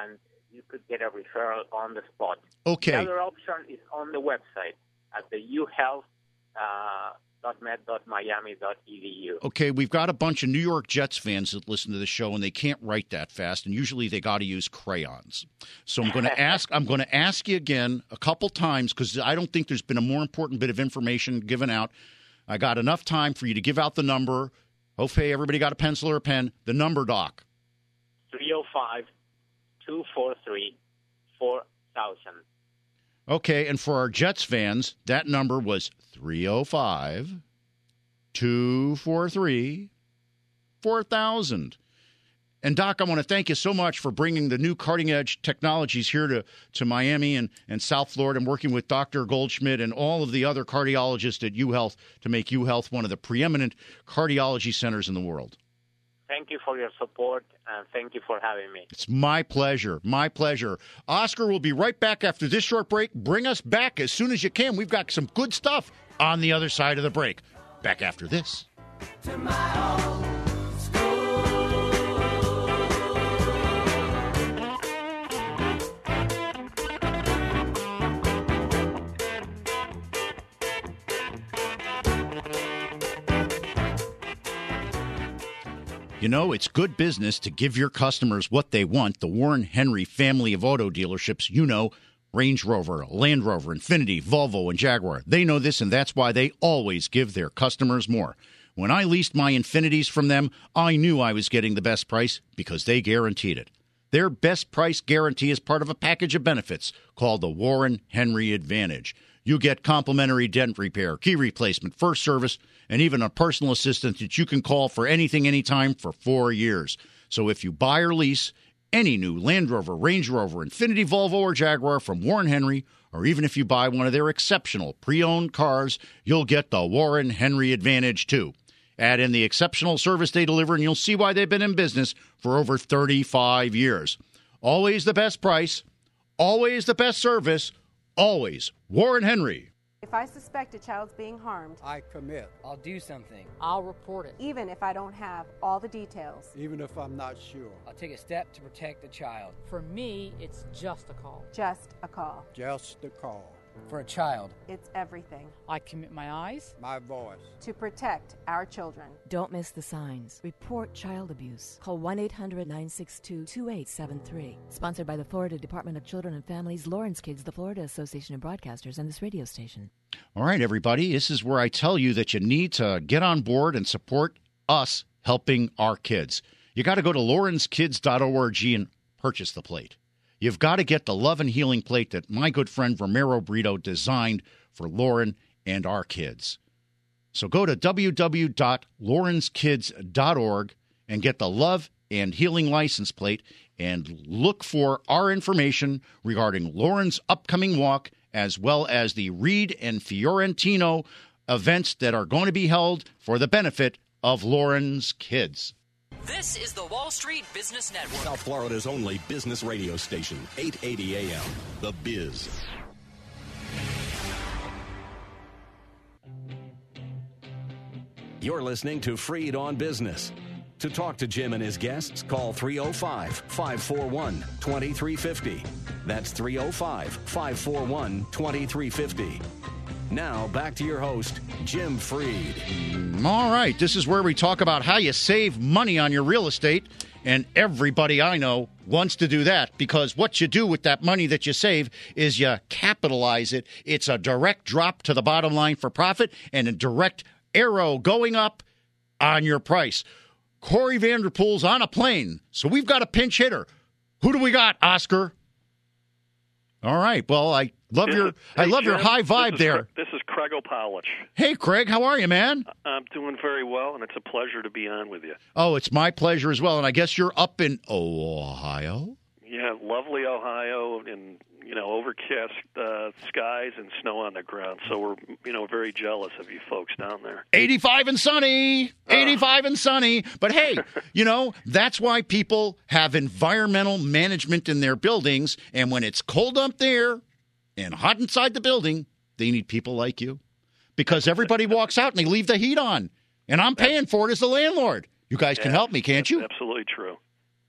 you could get a referral on the spot. Okay. The other option is on the website at the u health dot med dot miami dot e d u. Okay, we've got a bunch of New York Jets fans that listen to the show, and they can't write that fast, and usually they got to use crayons. So I'm going to ask. I'm going to ask you again a couple times because I don't think there's been a more important bit of information given out. I got enough time for you to give out the number. Hopefully, everybody got a pencil or a pen. The number, Doc. three oh five, two four three, four thousand. Okay, and for our Jets fans, that number was three oh five, two four three, four thousand. And, Doc, I want to thank you so much for bringing the new cutting-edge technologies here to, to Miami and, and South Florida and working with Doctor Goldschmidt and all of the other cardiologists at UHealth to make UHealth one of the preeminent cardiology centers in the world. Thank you for your support, and thank you for having me. It's my pleasure. My pleasure. Oscar will be right back after this short break. Bring us back as soon as you can. We've got some good stuff on the other side of the break. Back after this. To my old You know, it's good business to give your customers what they want. The Warren Henry family of auto dealerships, you know, Range Rover, Land Rover, Infiniti, Volvo, and Jaguar. They know this, and that's why they always give their customers more. When I leased my Infinitis from them, I knew I was getting the best price because they guaranteed it. Their best price guarantee is part of a package of benefits called the Warren Henry Advantage. You get complimentary dent repair, key replacement, first service, and even a personal assistant that you can call for anything, anytime for four years. So if you buy or lease any new Land Rover, Range Rover, Infiniti, Volvo, or Jaguar from Warren Henry, or even if you buy one of their exceptional pre-owned cars, you'll get the Warren Henry Advantage too. Add in the exceptional service they deliver, and you'll see why they've been in business for over thirty-five years. Always the best price, always the best service, always Warren Henry. If I suspect a child's being harmed, I commit. I'll do something. I'll report it. even if I don't have all the details. Even if I'm not sure. I'll take a step to protect the child. For me, it's just a call. Just a call. Just a call. For a child, It's everything. I commit my eyes, My voice. To protect our children. Don't miss the signs. Report child abuse. Call one eight hundred nine six two two eight seven three. Sponsored by the Florida Department of Children and Families, Lawrence Kids, the Florida Association of Broadcasters, and this radio station. All right, everybody, this is where I tell you that you need to get on board and support us helping our kids. You got to go to lawrence kids dot org and purchase the plate. You've got to get the Love and Healing plate that my good friend Romero Brito designed for Lauren and our kids. So go to w w w dot lawrence kids dot org and get the Love and Healing license plate and look for our information regarding Lauren's upcoming walk as well as the Reed and Fiorentino events that are going to be held for the benefit of Lauren's kids. This is the Wall Street Business Network. South Florida's only business radio station, eight eighty A M, The Biz. You're listening to Freed on Business. To talk to Jim and his guests, call three oh five, five four one, two three five oh. That's three oh five, five four one, two three five oh. Now, back to your host, Jim Freed. All right, this is where we talk about how you save money on your real estate, and everybody I know wants to do that because what you do with that money that you save is you capitalize it. It's a direct drop to the bottom line for profit and a direct arrow going up on your price. Corey Vanderpool's on a plane, so we've got a pinch hitter. Who do we got, Oscar? All right, well, I love your I love Jim, your high vibe this there. Is, this is Craig O'Powlich. Hey, Craig, how are you, man? I'm doing very well, and it's a pleasure to be on with you. Oh, it's my pleasure as well. And I guess you're up in Ohio? Yeah, lovely Ohio, and you know, overcast uh, skies and snow on the ground. So we're you know very jealous of you folks down there. eighty-five and sunny, eighty-five uh. and sunny. But hey, you know that's why people have environmental management in their buildings. And when it's cold up there and hot inside the building, they need people like you. Because everybody walks out and they leave the heat on. And I'm paying for it as the landlord. You guys can help me, can't you? Absolutely true.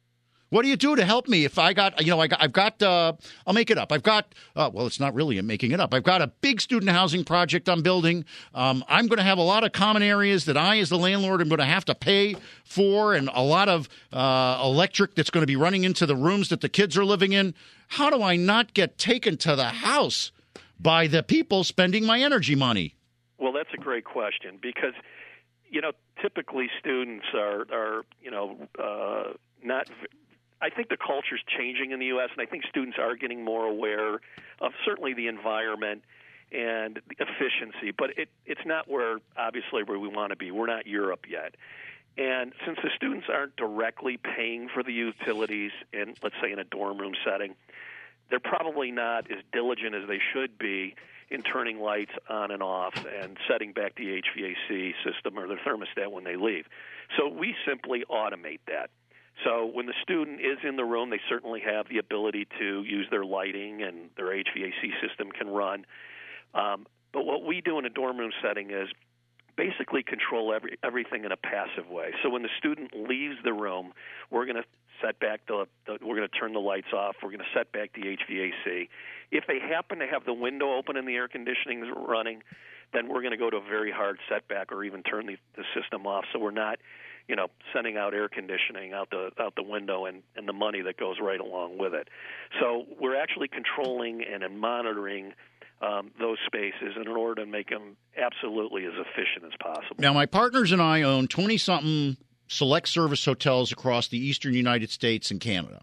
What do you do to help me if I got, you know, I got, I've got, uh, I'll make it up. I've got, uh, well, it's not really making it up. I've got a big student housing project I'm building. Um, I'm going to have a lot of common areas that I, as the landlord, am going to have to pay for, and a lot of uh, electric that's going to be running into the rooms that the kids are living in. How do I not get taken to the house by the people spending my energy money? Well, that's a great question because, you know, typically students are, are you know, uh, not – I think the culture's changing in the U S, and I think students are getting more aware of certainly the environment and efficiency, but it, it's not where, obviously, where we want to be. We're not Europe yet. And since the students aren't directly paying for the utilities in, let's say, in a dorm room setting, they're probably not as diligent as they should be in turning lights on and off and setting back the H V A C system or the thermostat when they leave. So we simply automate that. So when the student is in the room, they certainly have the ability to use their lighting and their H V A C system can run. Um, but what we do in a dorm room setting is basically control every, everything in a passive way. So when the student leaves the room, we're going to set back the, the we're going to turn the lights off. We're going to set back the H V A C. If they happen to have the window open and the air conditioning is running, then we're going to go to a very hard setback or even turn the, the system off. So we're not, you know, sending out air conditioning out the out the window and, and the money that goes right along with it. So we're actually controlling and, and monitoring um, those spaces in order to make them absolutely as efficient as possible. Now, my partners and I own twenty-something select service hotels across the eastern United States and Canada.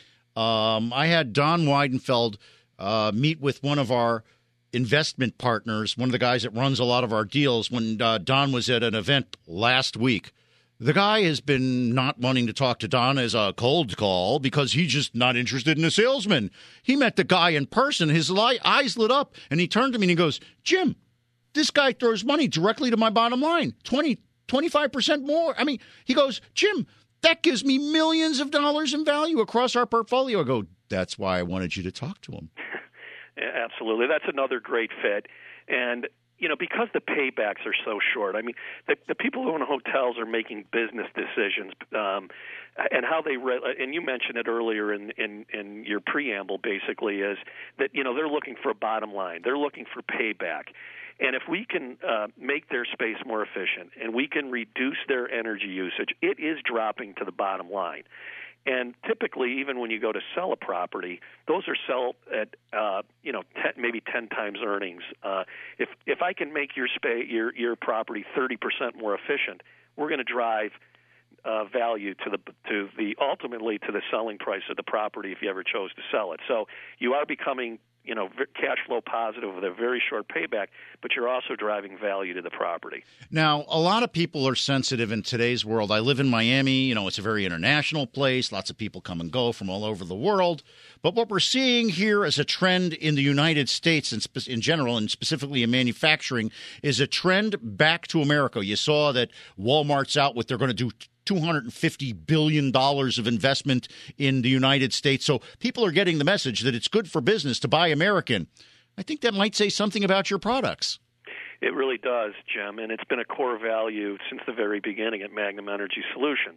Um, I had Don Weidenfeld uh, meet with one of our investment partners, one of the guys that runs a lot of our deals, when uh, Don was at an event last week. The guy has been not wanting to talk to Don as a cold call because he's just not interested in a salesman. He met the guy in person. His li- eyes lit up, and he turned to me and he goes, Jim, this guy throws money directly to my bottom line, twenty, twenty-five percent more. I mean, he goes, Jim, that gives me millions of dollars in value across our portfolio. I go, that's why I wanted you to talk to him. Absolutely. That's another great fit. And you know, because the paybacks are so short, I mean, the, the people who own hotels are making business decisions, um, and how they re- and you mentioned it earlier in, in, in your preamble, basically, is that, you know, they're looking for a bottom line. They're looking for payback. And if we can uh, make their space more efficient and we can reduce their energy usage, it is dropping to the bottom line. And typically, even when you go to sell a property, those are sold at uh, you know ten, maybe ten times earnings. Uh, if if I can make your spa- your your property thirty percent more efficient, we're going to drive uh, value to the to the ultimately to the selling price of the property if you ever chose to sell it. So you are becoming, you know, cash flow positive with a very short payback, but you're also driving value to the property. Now, a lot of people are sensitive in today's world. I live in Miami. You know, it's a very international place. Lots of people come and go from all over the world. But what we're seeing here as a trend in the United States and spe- in general, and specifically in manufacturing, is a trend back to America. You saw that Walmart's out with they're going to do two hundred fifty billion dollars of investment in the United States. So people are getting the message that it's good for business to buy American. I think that might say something about your products. It really does, Jim, and it's been a core value since the very beginning at Magnum Energy Solutions.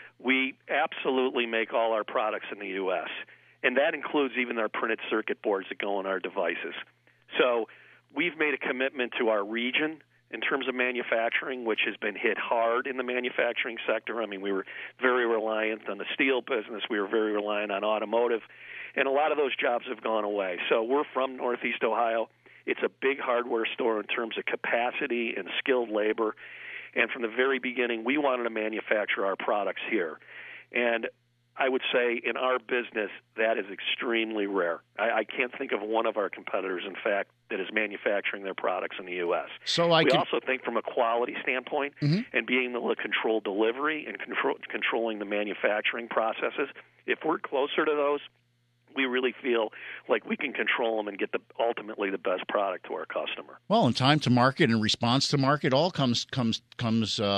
We absolutely make all our products in the U S, and that includes even our printed circuit boards that go on our devices. So we've made a commitment to our region in terms of manufacturing, which has been hit hard in the manufacturing sector. I mean, we were very reliant on the steel business. We were very reliant on automotive, and a lot of those jobs have gone away. So we're from Northeast Ohio. It's a big hardware store in terms of capacity and skilled labor, and from the very beginning, we wanted to manufacture our products here. And I would say in our business, that is extremely rare. I, I can't think of one of our competitors, in fact, that is manufacturing their products in the U S. So I we can... also think from a quality standpoint mm-hmm. and being able to control delivery and control, controlling the manufacturing processes, if we're closer to those, we really feel like we can control them and get the ultimately the best product to our customer. Well, and time to market and response to market all comes comes comes uh,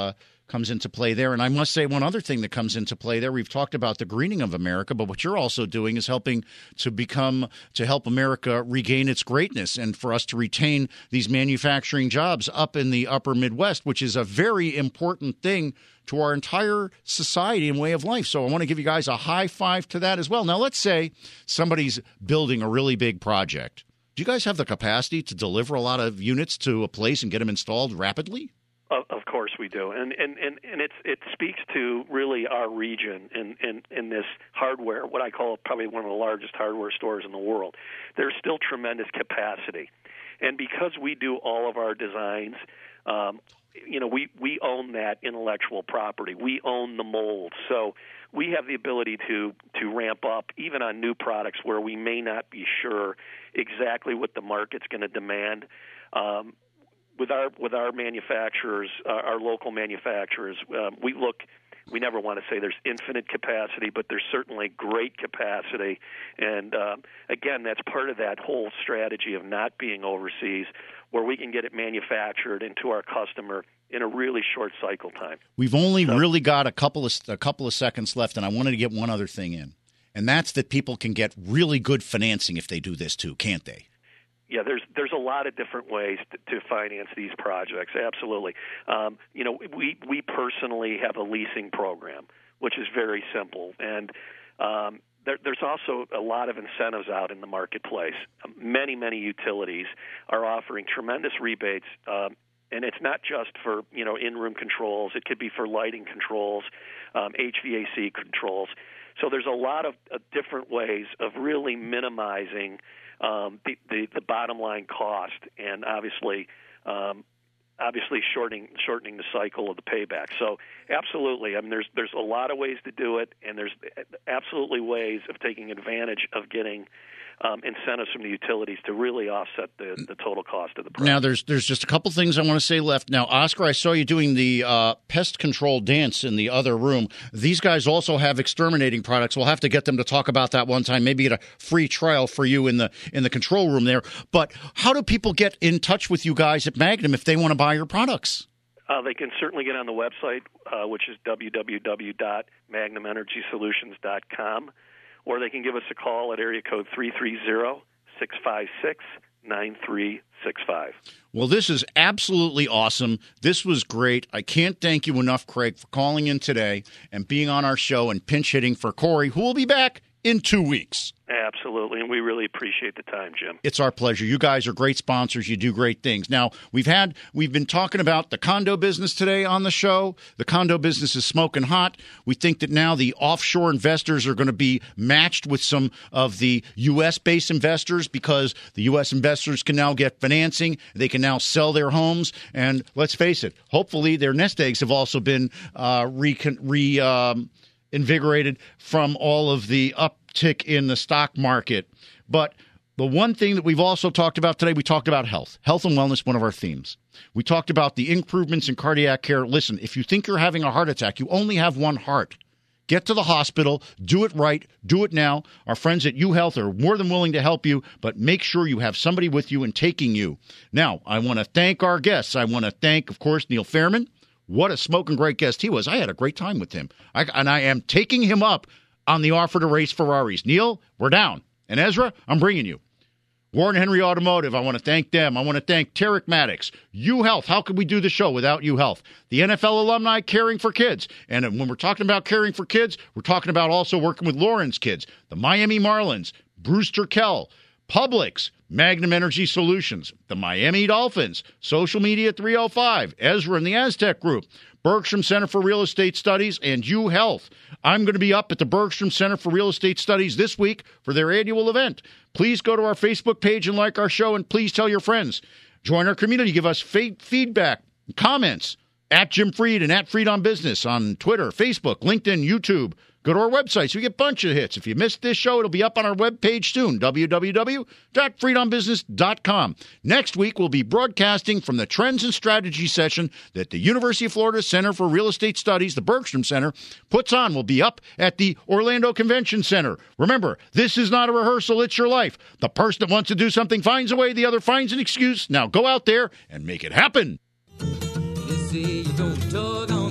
comes into play there. And I must say one other thing that comes into play there. We've talked about the greening of America, but what you're also doing is helping to become to help America regain its greatness and for us to retain these manufacturing jobs up in the upper Midwest, which is a very important thing to our entire society and way of life. So I want to give you guys a high five to that as well. Now, let's say somebody's building a really big project. Do you guys have the capacity to deliver a lot of units to a place and get them installed rapidly? Of, of course we do, and and and, and it's, it speaks to really our region in, in, in this hardware, what I call probably one of the largest hardware stores in the world. There's still tremendous capacity, and because we do all of our designs, um, you know, we, we own that intellectual property. We own the mold, so we have the ability to to ramp up even on new products where we may not be sure exactly what the market's going to demand. Um, With our with our manufacturers, uh, our local manufacturers, um, we look. We never want to say there's infinite capacity, but there's certainly great capacity. And uh, again, that's part of that whole strategy of not being overseas, where we can get it manufactured into our customer in a really short cycle time. We've only so, really got a couple of a couple of seconds left, and I wanted to get one other thing in, and that's that people can get really good financing if they do this too, can't they? Yeah, there's there's a lot of different ways to, to finance these projects. Absolutely. Um, you know, we we personally have a leasing program, which is very simple, and um, there, there's also a lot of incentives out in the marketplace. Um, many many utilities are offering tremendous rebates, um, and it's not just for you know in-room controls. It could be for lighting controls, um, H V A C controls. So there's a lot of uh, different ways of really minimizing Um, the, the, the bottom line cost, and obviously, um, obviously shortening shortening the cycle of the payback. So, absolutely, I mean, there's there's a lot of ways to do it, and there's absolutely ways of taking advantage of getting um, incentives from the utilities to really offset the, the total cost of the project. Now, there's there's just a couple things I want to say left. Now, Oscar, I saw you doing the uh, pest control dance in the other room. These guys also have exterminating products. We'll have to get them to talk about that one time, maybe get a free trial for you in the in the control room there. But how do people get in touch with you guys at Magnum if they want to buy your products? Uh, they can certainly get on the website, uh, which is w w w dot magnum energy solutions dot com. Or they can give us a call at area code three three zero, six five six, nine three six five. Well, this is absolutely awesome. This was great. I can't thank you enough, Craig, for calling in today and being on our show and pinch hitting for Corey, who will be back in two weeks. Absolutely, and we really appreciate the time, Jim. It's our pleasure. You guys are great sponsors. You do great things. Now, we've had we've been talking about the condo business today on the show. The condo business is smoking hot. We think that now the offshore investors are going to be matched with some of the U S-based investors because the U S investors can now get financing. They can now sell their homes. And let's face it, hopefully their nest eggs have also been uh, re, re um, invigorated from all of the uptick in the stock market. But the one thing that we've also talked about today, we talked about health. Health and wellness, one of our themes. We talked about the improvements in cardiac care. Listen, if you think you're having a heart attack, you only have one heart. Get to the hospital. Do it right. Do it now. Our friends at UHealth are more than willing to help you, but make sure you have somebody with you and taking you. Now, I want to thank our guests. I want to thank, of course, Neil Fairman. What a smoking great guest he was. I had a great time with him. I, and I am taking him up on the offer to race Ferraris. Neil, we're down. And Ezra, I'm bringing you. Warren Henry Automotive, I want to thank them. I want to thank Tarek Maddox. UHealth, how could we do the show without UHealth? The N F L alumni caring for kids. And when we're talking about caring for kids, we're talking about also working with Lauren's kids. The Miami Marlins, Brewster Kell, Publix, Magnum Energy Solutions, the Miami Dolphins, Social Media three oh five, Ezra and the Aztec Group, Bergstrom Center for Real Estate Studies, and UHealth. I'm going to be up at the Bergstrom Center for Real Estate Studies this week for their annual event. Please go to our Facebook page and like our show, and please tell your friends. Join our community. Give us fe- feedback, comments at Jim Freed and at Freed on Business on Twitter, Facebook, LinkedIn, YouTube. Go to our website so you get a bunch of hits. If you missed this show, it'll be up on our webpage soon, w w w dot freed on business dot com. Next week, we'll be broadcasting from the Trends and Strategy session that the University of Florida Center for Real Estate Studies, the Bergstrom Center, puts on. We'll be up at the Orlando Convention Center. Remember, this is not a rehearsal, it's your life. The person that wants to do something finds a way, the other finds an excuse. Now go out there and make it happen. You see, you don't tug on super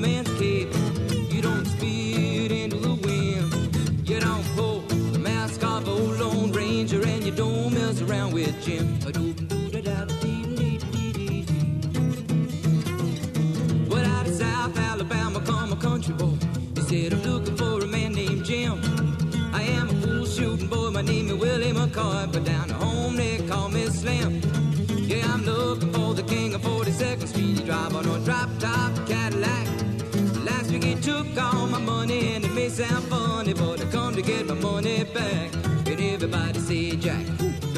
man's cape. You don't spit into the wind. You don't pull the mask off old Lone Ranger, and you don't mess around with Jim. But out of South Alabama come a country boy. He said, I'm looking for a man named Jim. I am a fool shooting boy, my name is Willie McCoy, but down at home they call me Slim. Yeah, I'm looking for the king of forty-second Street. He drive on a drop-top Cadillac. Last week he took all my money, and it may sound funny, but I come to get my money back. And everybody say, Jack,